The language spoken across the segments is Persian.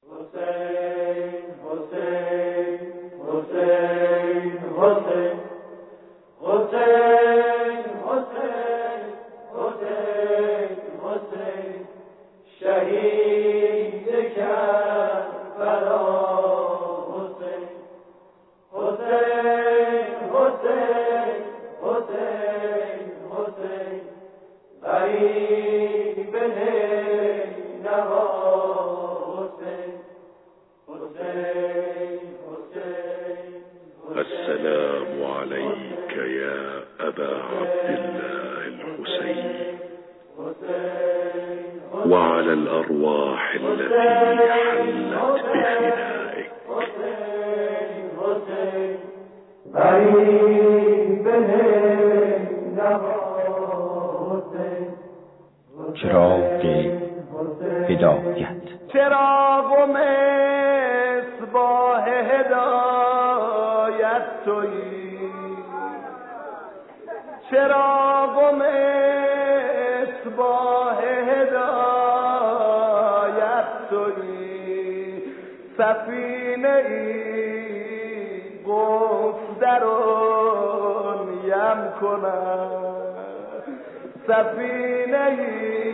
السلام عليك يا أبا عبد الله الحسين وعلى الأرواح التي حلت بفنائك. چراغ هدایت، چراغ و مصباح هدایت تویی، چراغ و مصباح هدایت تویی، سفینه ای گفت درون یم کنم، سفینه ای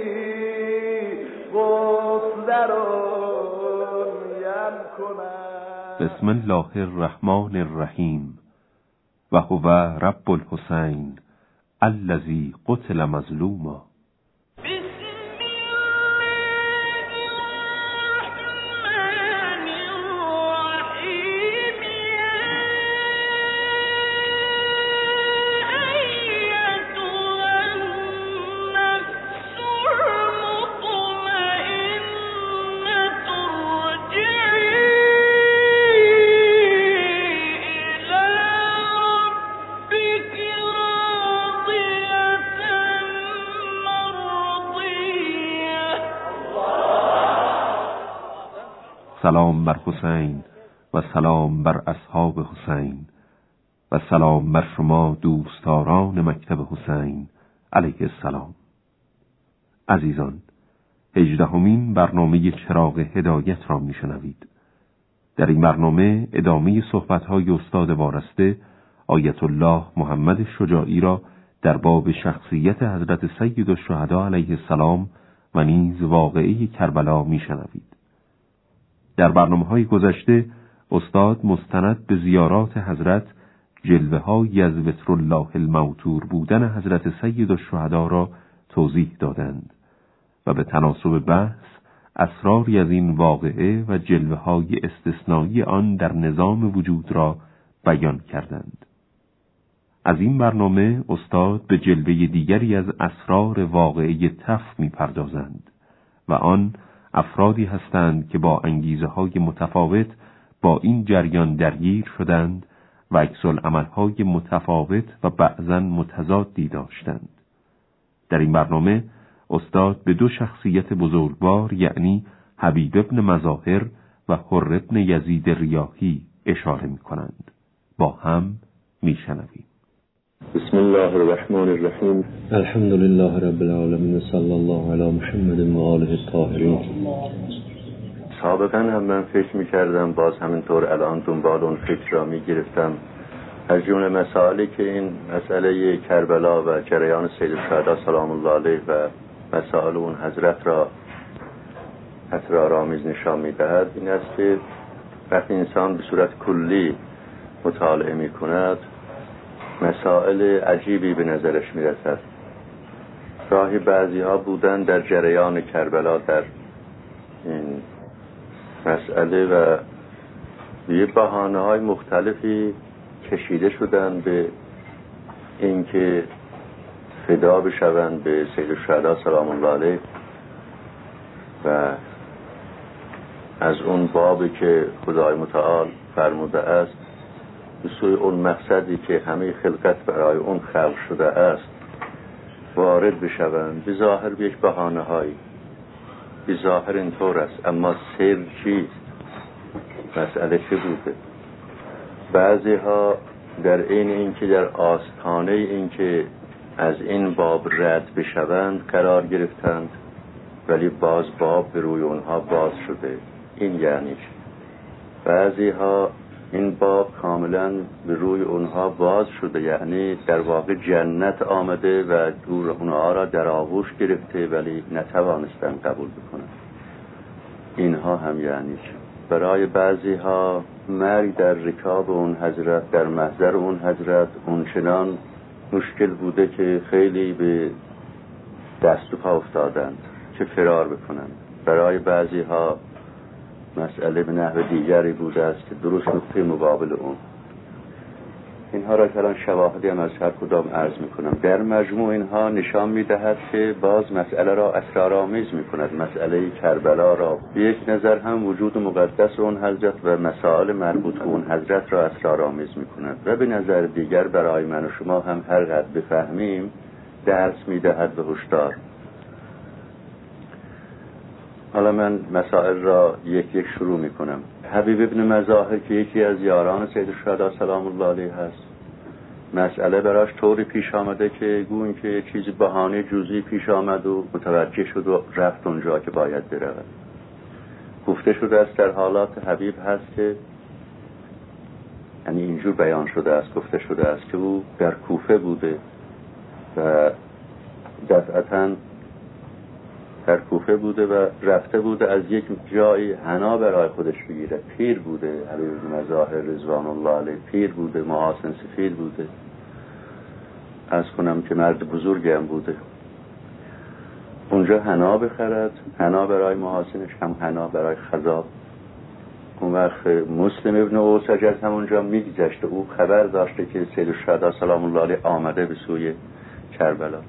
گفت درون یم کنم. بسم الله الرحمن الرحیم. و هو رب الحسین الذی قتل مظلوما. سلام بر حسین و سلام بر اصحاب حسین و سلام بر شما دوستداران مکتب حسین علیه السلام. عزیزان، 18مین برنامه چراغ هدایت را میشنوید. در این برنامه ادامه صحبت‌های استاد وارسته آیت الله محمد شجاعی را در باب شخصیت حضرت سید الشهدا علیه السلام و نیز واقعه کربلا میشنوید. در برنامه‌های گذشته استاد مستند به زیارات حضرت جلوه‌هایی از وتر الله الموتور بودن حضرت سید الشهدا را توضیح دادند و به تناسب بحث اسراری از این واقعه و جلوه‌های استثنایی آن در نظام وجود را بیان کردند. از این برنامه استاد به جلوه دیگری از اسرار واقعه تف می‌پردازند و آن افرادی هستند که با انگیزه‌های متفاوت با این جریان درگیر شدند و عکس‌العمل‌های متفاوت و بعضاً متضادی داشتند. در این برنامه استاد به دو شخصیت بزرگوار یعنی حبیب ابن مظاهر و حر ابن یزید ریاحی اشاره می‌کنند. با هم میشنویم. بسم الله الرحمن الرحیم. الحمد لله رب العالمین، صلی الله علی محمد و آله الطاهرین. سابقا هم من فکر می‌کردم، باز همینطور الان دنبال اون فکر را می‌گرفتم، از جمله مسائلی که این مسئله کربلا و جریان سید الشهدا سلام الله علیه و مسائل اون حضرت را اسرارآمیز نشان می‌دهد این است که وقتی انسان به صورت کلی مطالعه می‌کند مسائل عجیبی به نظرش میرسد. راهی بعضی ها بودن در جریان کربلا در این مسئله و یه بهانه های مختلفی کشیده شدن به اینکه فدا بشوند به سید الشهدا سلام الله علیه و از اون بابی که خدای متعال فرموده است به سوی اون مقصدی که همه خلقت برای اون خلق شده است وارد بشوند. به ظاهر به یک بهانه هایی، به ظاهر اینطور است، اما سر چیست؟ مسئله چه بوده؟ بعضی ها در این اینکه در آستانه اینکه از این باب رد بشوند قرار گرفتند، ولی باز باب به روی اونها باز شده. این یعنی بعضی ها این باب کاملا به روی اونها باز شده، یعنی در واقع جنت آمده و دور اونها را در آغوش گرفته ولی نتوانستن قبول بکنن. اینها هم یعنی برای بعضی ها مرگ در رکاب اون حضرت، در محضر اون حضرت اونچنان مشکل بوده که خیلی به دست و پا افتادند که فرار بکنند. برای بعضی ها مسئله به نحو دیگری بوده است که درست نقطه مقابل اون. اینها را که الان شواهدی هم از هر کدام عرض میکنم. در مجموع اینها نشان میدهد که باز مسئله را اسرارآمیز میکند. مسئله کربلا را به یک نظر هم وجود مقدس اون حضرت و مسائل مربوط به اون حضرت را اسرارآمیز میکند و به نظر دیگر برای من و شما هم هر قدر بفهمیم درس میدهد به هشدار. حالا من مسائل را یک یک شروع میکنم. حبیب ابن مظاهر که یکی از یاران سید الشهدا سلام الله علیه هست، مسئله براش طوری پیش آمده که گوین که چیزی بهانه جزئی پیش آمد و متوجه شد و رفت اونجا که باید برود. گفته شده است در حالات حبیب هست که یعنی اینجور بیان شده است، گفته شده است که او در کوفه بوده و دفعتاً در کوفه بوده و رفته بوده از یک جایی حنا برای خودش بگیره. پیر بوده، حبیب بن مظاهر رضوان الله علیه پیر بوده، محاسن سفید بوده، از کنم که مرد بزرگی هم بوده. اونجا حنا بخرد، حنا برای محاسنش، هم حنا برای خضاب. اون وقت مسلم ابن اوسج از همونجا میگذشته، او خبر داشته که سید الشهدا سلام الله علیه آمده به سوی کربلا.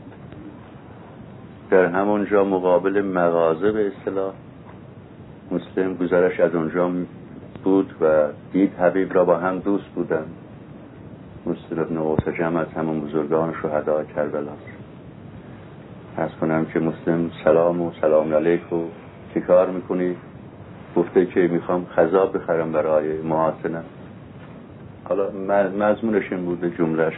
در همونجا مقابل مغازه به اصطلاح مسلم گذرش از اونجا بود و دید حبیب را با هم دوست بودن. مسلم ابن اوسج هم از همون بزرگان شهدای کربلا است. از کنم که مسلم سلام علیک و چی کار میکنی؟ گفته که میخوام خضاب بخرم برای محاسنم. حالا مضمونش این بوده، جملش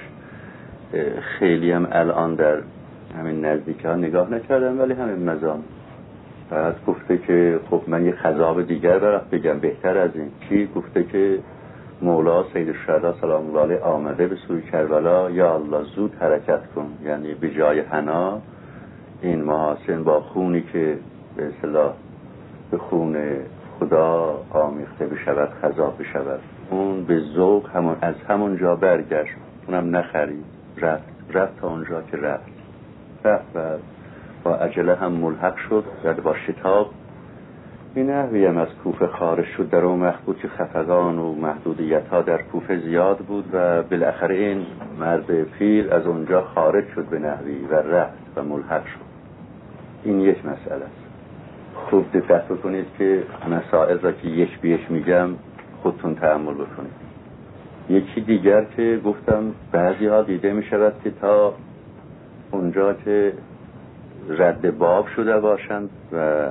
خیلی هم الان در همین نزدیک ها نگاه نکردم ولی همین مضامین. بعد گفته که خب من یه خضاب دیگر برات بگم بهتر از این. کی؟ گفته که مولا سید الشهدا سلام الله علیه آمده به سوی کربلا، یا الله زود حرکت کن. یعنی به جای حنا این محاسن با خونی که به اصطلاح به خون خدا آمیخته بشود خضاب بشود. اون به ذوق از همون جا برگشت، اونم نخرید، رفت تا اونجا که رفت و با عجله هم ملحق شد و با شتاب. این نحوی هم از کوفه خارج شد. در اون وقت بود که خفقان و محدودیت ها در کوفه زیاد بود و بالاخره این مرد پیر از اونجا خارج شد به نحوی و رفت و ملحق شد. این یک مسئله است. خوب دقت بکنید که مسائل را که یک بیش میگم خودتون تأمل بکنید. یکی دیگر که گفتم بعضی ها دیده میشود که تا اونجا که رد باب شده باشند و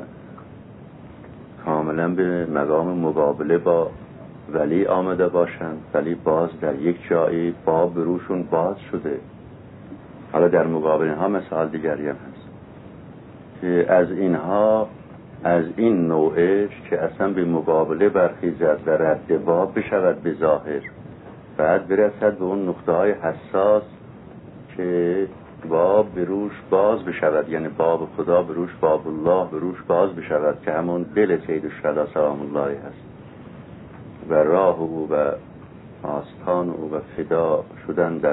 کاملا به مقام مقابله با ولی آمده باشند ولی باز در یک جایی باب روشون باز شده. حالا در مقابل ها مثال دیگری هم هست که از اینها از این نوعش که اصلا به مقابله برخیزد و رد باب بشود به ظاهر، بعد برسد به اون نقطه های حساس که باب به روش باز بشود، یعنی باب خدا به روش، باب الله به روش باز بشود که همون دل سید الشهدا سلام الله علیه هست و راه او و آستان او و فدا شدن در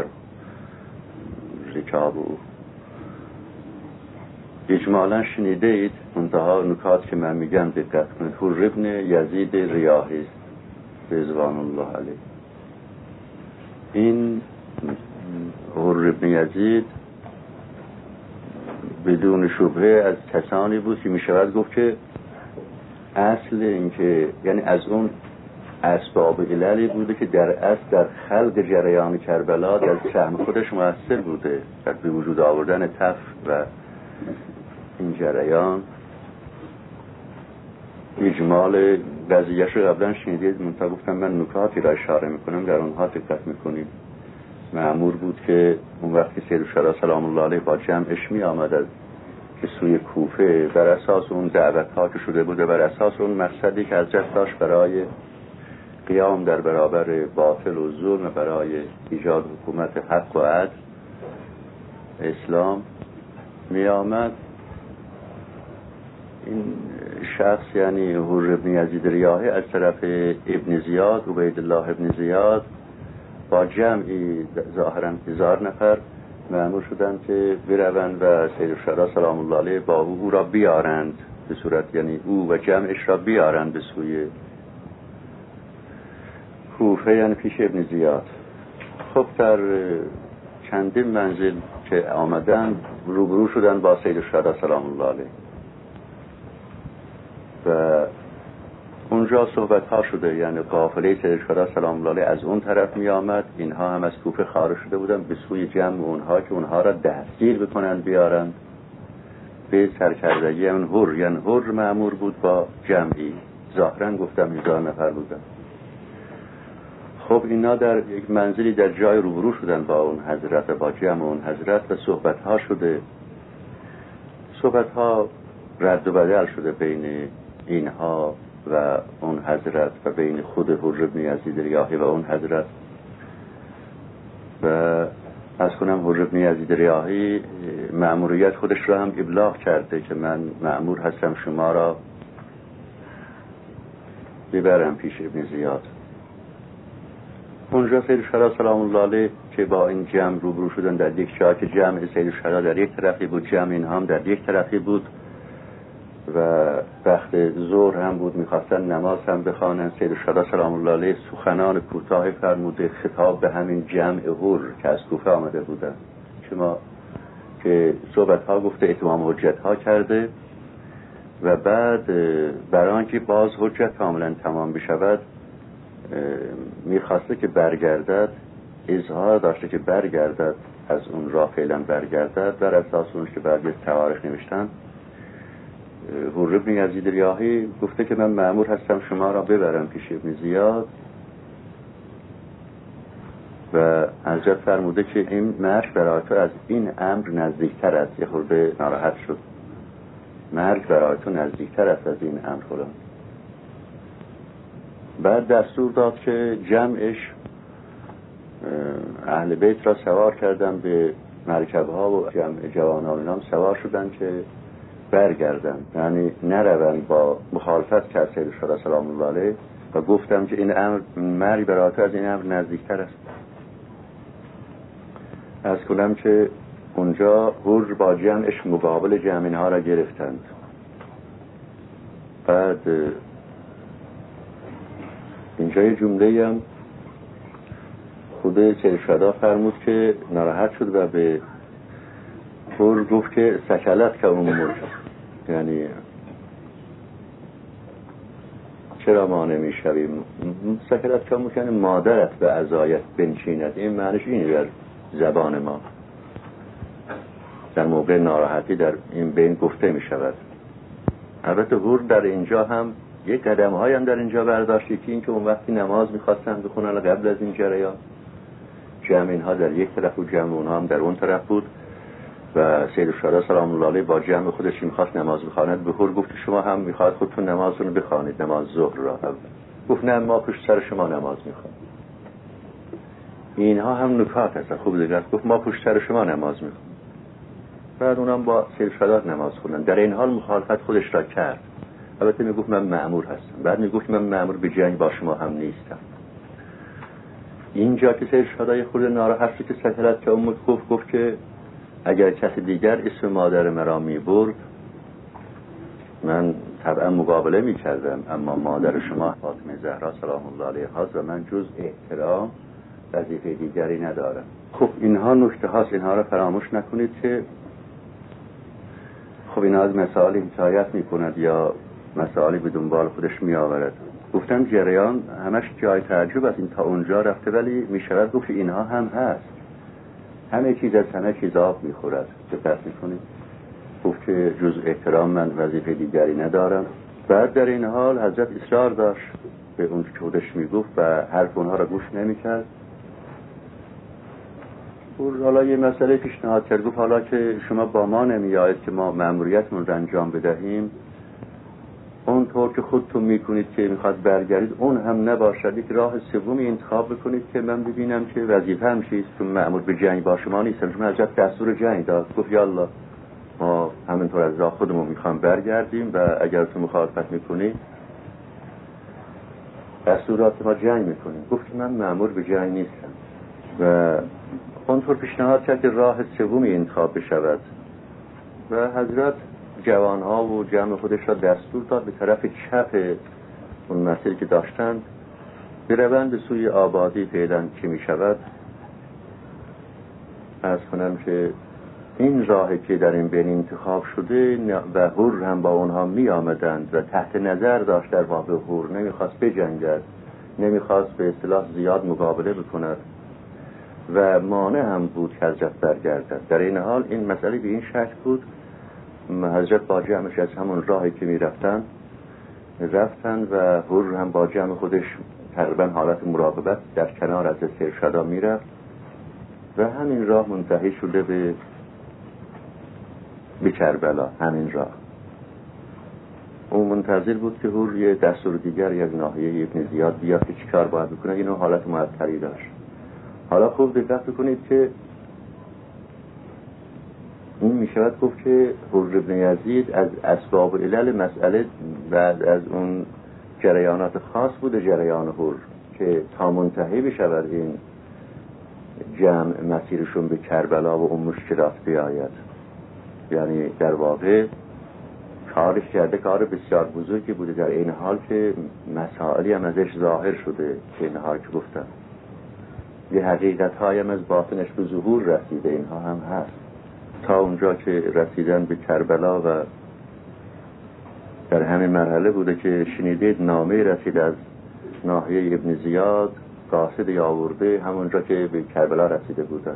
رکاب او. اجمالا شنیده اید منتها نکات که من میگم دقت کنید. حر ابن یزید ریاحی رضوان الله علیه، این حر ابن یزید بدون شبهه از کسانی بود که میشود گفت که اصل این که یعنی از اون اسباب عللی بوده که در اصل در خلق جریان کربلا در سهم خودش مؤثر بوده در به وجود آوردن تف و این جریان. اجمال قضیهش رو قبلا شنیدید، منتها گفتم من نکاتی را اشاره میکنم در اونها دقت میکنید. معمول بود که اون وقتی سید الشهدا سلام الله علیه با جمعش می آمد از به سوی کوفه بر اساس اون دعوت‌ها که شده بوده، بر اساس اون مقصدی که حضرت داشت برای قیام در برابر باطل و ظلم، برای ایجاد حکومت حق و عدل اسلام می آمد. این شخص یعنی حر ابن یزید ریاحی از طرف ابن زیاد، عبیدالله ابن زیاد، با جمعی ظاهراً 1000 نفر مأمور شدند که بروند و سید الشهدا سلام الله علیه با او را بیارند، به صورت یعنی او و جمعش را بیارند به سوی کوفه، یعنی پیش ابن زیاد. خب در چندین منزل که آمدن روبرو شدن با سید الشهدا سلام الله علیه و اونجا صحبت ها شده، یعنی قافله سید الشهدا سلام الله علیه از اون طرف می آمد، اینها هم از کوفه خارج شده بودن به سوی جمع اونها که اونها را دستگیر بکنن بیارن به سرکردگی اون حر، یعنی حر مأمور بود با جمعی، ظاهرا گفتم 1000 نفر بودن. خب اینا در یک منزلی در جای روبرو شدن با اون حضرت، با جمع اون حضرت و صحبت ها شده. صحبت ها رد و بدل شده بین اینها و اون حضرت و بین خود حر ابن یزید ریاحی و اون حضرت. و از کنم حر ابن یزید ریاحی مأموریت خودش را هم ابلاغ کرده که من مأمور هستم شما را ببرم پیش ابن زیاد. اونجا سید الشهدا سلام الله علیه که با این جمع روبرو شدن در یک جا که جمع سید الشهدا در یک طرفی بود، جمع این هم در یک طرفی بود و وقت ظهر هم بود، میخواستن نماز هم بخوانن. سید الشهدا سلام الله علیه سخنان کوتاه فرموده خطاب به همین جمع حر که از کوفه آمده بودن، شما که صحبت ها گفته، اتمام حجت ها کرده و بعد برای آنکه باز حجت کاملا تمام بشود میخواسته که برگردد، اظهار داشته که برگردد از اون راه، فعلا برگردد. بر اساس اونش که بعد تواریخ نوشتن، حر ابن یزید ریاحی گفته که من مأمور هستم شما را ببرم پیش ابن زیاد و حضرت فرموده که این مرگ برای تو از این امر نزدیکتر است. یه خورده ناراحت شد، مرگ برای تو نزدیکتر است از این امر فلان. بعد دستور داد که جمعش اهل بیت را سوار کردن به مرکبها و جمع جوانان هم سوار شدن که برگردن، یعنی نرون با مخالفت کرد سید الشهدا سلام الله علیه و گفتم که این امر مرگ برای تو از این امر نزدیکتر است. از کنم که اونجا حر با جمعش مقابل جمع اینها را گرفتند. بعد اینجا یه جمله هم خود سید الشهدا فرمود که ناراحت شد و به حر گفت که سکلت که اون مرد، یعنی چرا ما نمی شویم؟ سکلت که اون یعنی مادرت به عزایت بنشیند، این معنیش اینه در زبان ما، در موقع ناراحتی در این بین گفته می شود. البته حر در اینجا هم یک قدم های هم در اینجا برداشتی که این که اون وقتی نماز میخواستن بخونن قبل از این جریان، جمع اینها در یک طرف و جمع اونها هم در اون طرف بود و سید الشهدا سلام الله علیه با جمع خودش میخواست نماز بخواند. به حر گفت شما هم میخواهید خودتون نمازتون بخوانید، نماز ظهر را. گفت نه، ما پشت سر شما نماز میخوانیم. اینها هم نکات هستن خوب دیگر. گفت ما پشت سر شما نماز میخوانیم. بعد اونم با سید الشهدا نماز خوندن. در این حال مخالفت خودش را کرد. البته میگفت من مأمور هستم، بعد میگفت من مأمور به جنگ با شما هم نیستم. اینجا که سید الشهدا خود ناراحت شد که سکلت که اون گفت که اگر کسی دیگر اسم مادر مرا میبرد من طبعا مقابله میکردم، اما مادر شما فاطمه زهرا سلام الله علیها و من جز احترام وظیفه دیگری ندارم. خب اینها نکته هاست، اینها را فراموش نکنید که خب اینها از مسائل حکایت میکند یا مسائلی به دنبال خودش می آورد. گفتم جریان همش جای تعجب است، این تا اونجا رفته، ولی می شود گفت اینها هم هست. همه چیز از همه چیز آب می خورد. دقت می کنید؟ گفت که جز احترام من وظیفه دیگری ندارم. بعد در این حال حضرت اصرار داشت به اون که خودش می گفت و حرف اونها را گوش نمی کرد حالا یه مسئله پیشنهاد کرد، گفت حالا که شما با ما نمیایید که ما مأموریتمون رو انجام بدهیم، اونطور که خودتون میکنید که میخواد برگردید اون هم نباشد، یک راه سومی انتخاب بکنید که من ببینم که وظیفه هم چیست، چون مأمور به جنگ با شما نیستم، شما حضرت دستور جنگ داد. گفت یالا ما همینطور از راه خودمون میخوام برگردیم و اگر تو مخالفت میکنی دستورات ما جنگ میکنیم. گفت من مأمور به جنگ نیستم و اونطور پیشنهاد کرد که راه سومی انتخاب بشود و حضرت جوانها و جمع خودش را دستور داد به طرف چپ اون مسیری که داشتند بروند به سوی آبادی. فعلا که می شود عرض کنم که این راهی که در این بین انتخاب شده و هور هم با اونها می آمدند و تحت نظر داشت در واقع هور نمیخواست بجنگد، نمیخواست به اصطلاح زیاد مقابله بکند و مانع هم بود که حضرت برگردد. در این حال این مسئله به این شکل بود، حضرت با جمعش از همون راهی که می رفتن و هور هم با جمع خودش تقریبا حالت مراقبت در کنار از سرشدا می رفت و همین راه منتهی شده به کربلا. همین راه اون منتظر بود که هور یه دستور دیگر یک ناحیه ابن زیاد بیاد که چیکار باید بکنه. اینو حالت معطلی داشت. حالا خوب دقت کنید که این می شود گفت که هور ابن یزید از اسباب و علل مسئله بعد از اون جریانات خاص بوده جریان هور که تا منتهی بشود این جمع مسیرشون به کربلا و اون مشکلات بیاید. یعنی در واقع کارش کرده کار بسیار بزرگی بوده، در این حال که مسائلی هم ازش ظاهر شده که اینها که گفتم یه حقیقت های هم از باطنش به ظهور رسیده، اینها هم هست. تا اونجا که رسیدن به کربلا و در همین مرحله بوده که شنیدید نامه رسید از ناحیه ابن زیاد، قاصد آورده همونجا که به کربلا رسیده بودن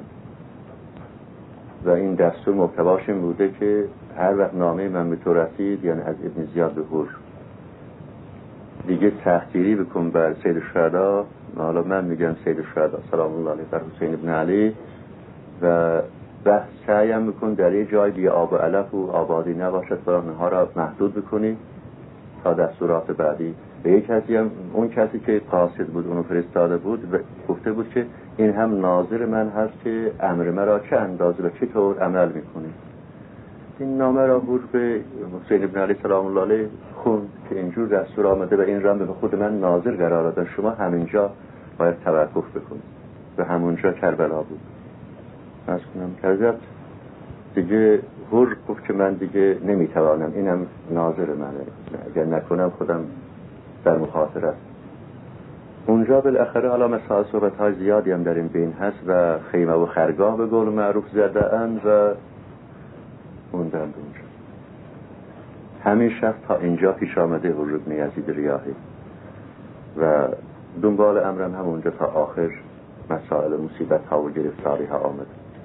و این دستور محتواش این بوده که هر وقت نامه من به تو رسید، یعنی از ابن زیاد به هور، دیگه تحقیری بکن بر سید الشهدا. حالا من میگم سید الشهدا سلام الله علیه بر حسین ابن علی و بحث سعیم بکن در یه جای بی آب و علف و آبادی نباشد و اونها را محدود بکنی تا دستورات بعدی. به یک کسی هم اون کسی که قاصد بود اونو فرستاده بود و گفته بود که این هم ناظر من هست که امر مرا چه اندازه و چطور عمل میکنی. این نامه را هور به حسین ابن علی سلام الله علیه خوند که اینجور دستور آمده و این را به خود من ناظر قرار دادن، شما همینجا باید توقف بکنید و همونجا کربلا بود. از کنم کرد دیگه هور گفت که من دیگه نمیتوانم، اینم ناظر منه، اگر نکنم خودم در مخاطره است. اونجا بالاخره حالا مسائل صحبت های زیادی هم در این بین هست و خیمه و خرگاه به قول معروف زده اند و موندند اونجا. همین شب تا اینجا پیش آمده هور ابن یزید ریاحی و دنبال امرم هم اونجا تا آخر مسائل مصیبت ها و گرفتاری ها آمده.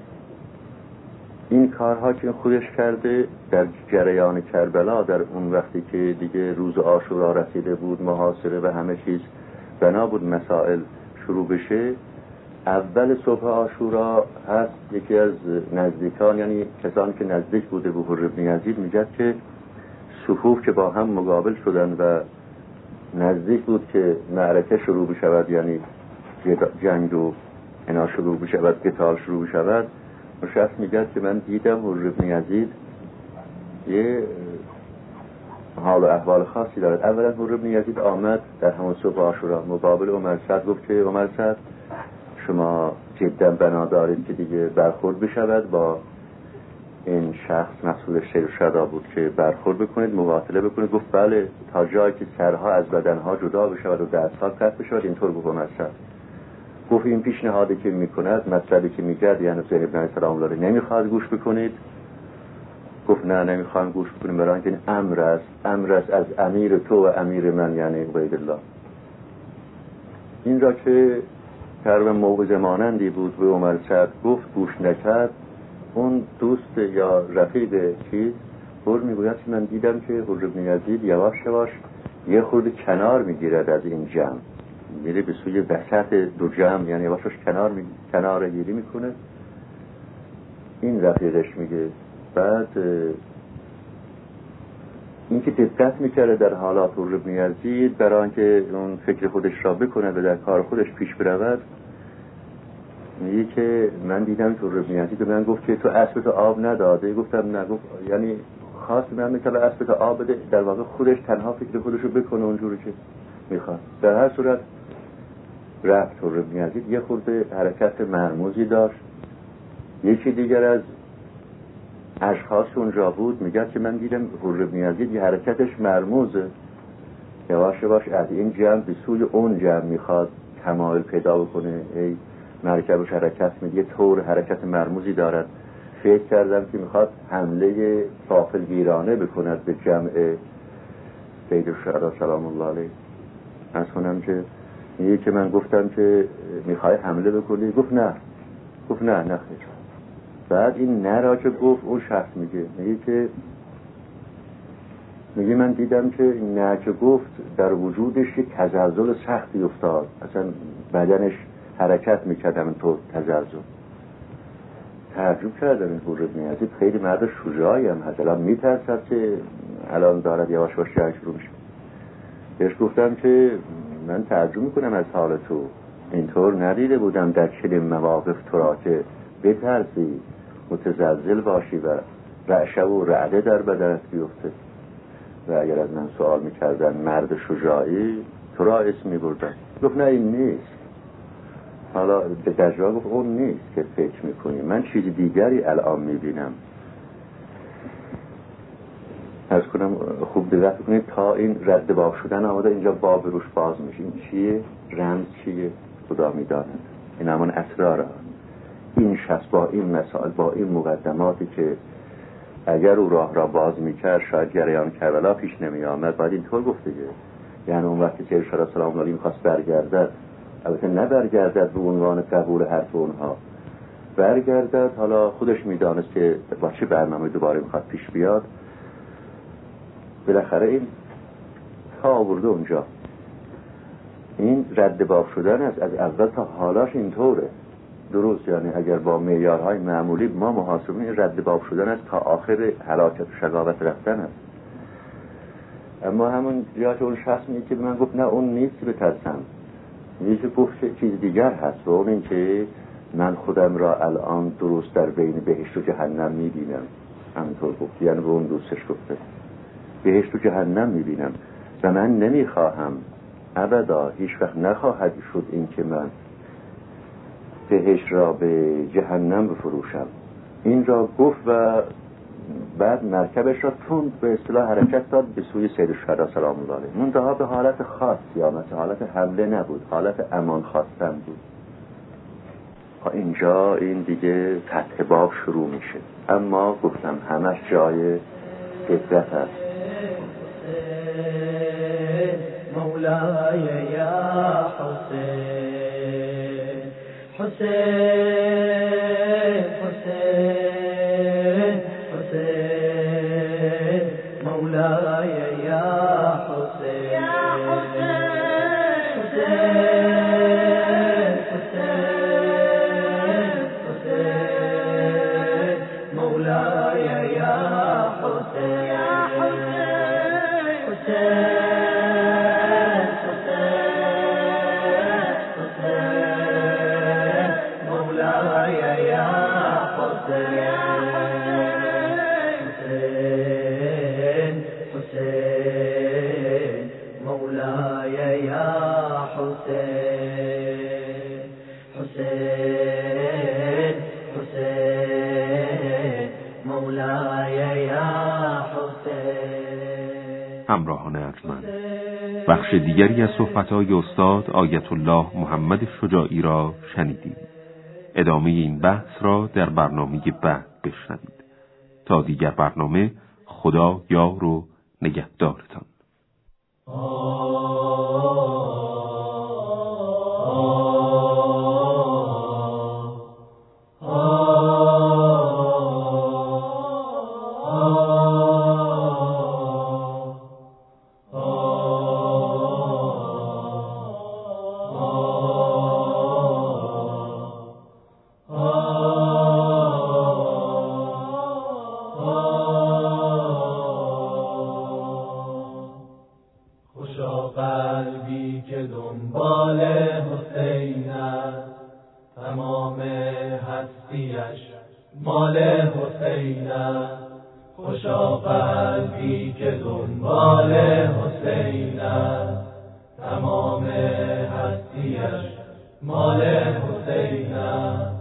این کارها که خودش کرده در جریان کربلا، در اون وقتی که دیگه روز عاشورا رسیده بود، محاصره و همه چیز بنا بود مسائل شروع بشه. اول صبح عاشورا هست یکی از نزدیکان، یعنی کسانی که نزدیک بوده به هور ابن یزید، میگه که صفوف که با هم مقابل شدن و نزدیک بود که معرکه شروع بشود، یعنی جنگ و اینا شروع بشود، قتال شروع بشود، شخص میگه که من دیدم هور ابن یزید یه حال و احوال خاصی دارد. اولا هور ابن یزید آمد در همون صبح عاشورا مقابل عمر سعد، گفت که عمر سعد شما جدا بنا دارید که دیگه برخورد بشود با این شخص، مسئول سید الشهدا بود، که برخورد بکنید، مقاتله بکنید. گفت بله، تا جایی که سرها از بدنها جدا بشود و دستها قطع بشود. اینطور گفت عمر سعد. گفت این پیشنهادی که میکند، مطلبی که میگه، یعنی حسین ابن علی سلام الله علیه نمیخواد گوش بکنید. گفت نه نمیخوام گوش بکنیم، برای اینکه امر است از امیر تو و امیر من، یعنی عبیدالله. این را که تقریبا موعظه مانندی بود به عمر سعد گفت، گوش نکرد. اون دوست یا رفیق چیز هور میگوید که من دیدم که هور ابن یزید یواش یواش یه خورده کنار میگیرد از این جمع، میره به سوی وسط دو جمع، یعنی یواشش کنار گیری میکنه این رفیقش میگه. بعد این که دقت میکرده در حالات حر بن یزید برای آنکه اون فکر خودش را بکنه و در کار خودش پیش برود، میگه که من دیدم حر بن یزید به من گفت که تو اسبت آب نداده. گفتم نه. گفت یعنی خواست من میتونه اسبت آب بده، در واقع خودش تنها فکر خودش رو بکنه اونجوری که میخواد. در هر صورت رفت. حر بن یزید یه خورده حرکت مرموزی داشت. یکی دیگر از اشخاص اونجا بود میگه که من دیدم حر بن یزید یه حرکتش مرموزه، یواش یواش از این جمع به سوی اون جمع میخواد تمایل پیدا بکنه، ای مرکبش حرکت میده، طور حرکت مرموزی دارد. فکر کردم که میخواد حمله غافل گیرانه بکند به جمع سید الشهدا سلام الله علیه. از کنم که میگه که من گفتم که میخوای حمله بکنی؟ گفت نه. گفت نه خیر. بعد این نه را که گفت اون شخص میگه من دیدم که نه که گفت در وجودش یک تزلزل سختی افتاد، اصلا بدنش حرکت میکرد همینطور تزلزل. تعجب کردم این حر بن یزید خیلی مرد شجاعی هم هست، الان میترسد که الان دارد یواش یواش جنگ شروع میشه. بهش گفتم که من تعجب میکنم از حال تو، اینطور ندیده بودم در چنین مواقف تو را که بترسی، متزلزل باشی و رعشه و رعده در بدنت بیفته. و اگر از من سوال میکردن مرد شجاعی، تو را اسم میبردن. گفت نه این نیست. حالا به تجربه گفت اون نیست که فکر میکنی، من چیز دیگری الان میبینم. از کنم خوب دقت کنید تا این رد باب شدن آمده اینجا باب روش باز میشه. این چیه؟ رمز چیه؟ خدا میداند. این همان اسرار این شخص با این مسائل، با این مقدماتی که اگر او راه را باز میکرد شاید جریان کربلا پیش نمی آمد. باید اینطور گفته گه. یعنی اون وقتی که ارشاد سلام الله علیه میخواست برگردد، البته نه برگردد به عنوان قبول حرف اونها، برگردد حالا خودش میدانست که با چه برنامه دوباره میخواد پیش بیاد. بالاخره این تا آورده اونجا. این رد باب شدن است از اول تا حالاش اینطوره. درست، یعنی اگر با معیارهای معمولی ما محاسبه این رد باب شدن است تا آخر هلاکت و شقاوت رفتن است. اما همون جایی اون شخص میگه که من گفت نه اون نیست بترسم، میگه که گفت چیز دیگر هست و اون این که من خودم را الان درست در بین بهشت و جهنم میبینم. همینطور گفت، یعنی به اون دوستش گفته بهشت و جهنم میبینم و من نمیخواهم ابدا هیچ وقت نخواهد شد این که من بهشت را به جهنم بفروشم. این را گفت و بعد مرکبش را تند به اصطلاح حرکت داد به سوی سید الشهدا سلام الله علیه. منتها به حالت خاصی آمد، حالت حمله نبود، حالت امان خواستن بود. اینجا این دیگه فتح باب شروع میشه. اما گفتم همش جای دقت است. مولای یا حسین حسین حسین حسین مولای یا حسین همراهان ارجمند، بخش دیگری از صحبت‌های استاد آیت الله محمد شجاعی را شنیدید. ادامه این بحث را در برنامه بعد بشنوید. تا دیگر برنامه، خدا یار و نگهدارتان. قلبی که دنبال حسین است، تمام هستیش مال حسین است. خوشا قلبی که دنبال حسین است، تمام هستیش مال حسین است.